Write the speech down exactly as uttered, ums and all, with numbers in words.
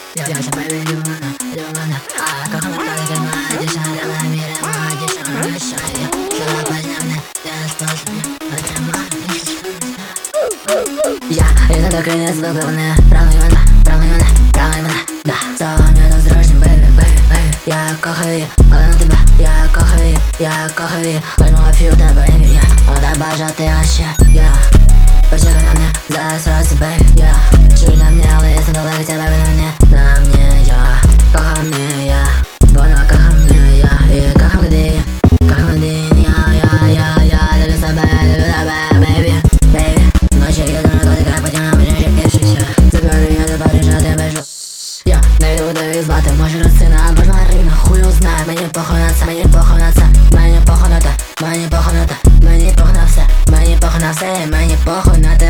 Девочка, baby, you wanna, you wanna А, как она только моя дешевая, на мире моя дешевая, шая Жила подземная, я способен, хотя моя Я, это только не звуковная, правда именно, правда именно, правда именно, да Ціло мені тут зручно, baby, baby, baby Я кохаю її, але на тебе, я кохаю її, я кохаю її Возьму афію тебе, baby, я, одай бажати, а ще, я Почекай на мне, засраться, baby, я Чуй на мне, але если далеко тебя, baby, на мне На мне, я, кохай мне, я Вона кохай мне, я, и кохай где Кохай где, я, я, я, я Люблю себя, люблю тебя, baby, baby Ночью я думаю, коли край потягну, мені рікишися Забери, я тебе прижати, бежу Я не йду до звати, може розцина, бо ж моя рівна, хуй узнає Мені похуй на це, мені похуй на це Мені похуй на те, мені похуй на те Мені похуй на все, мені похуй на все Мені похуй на те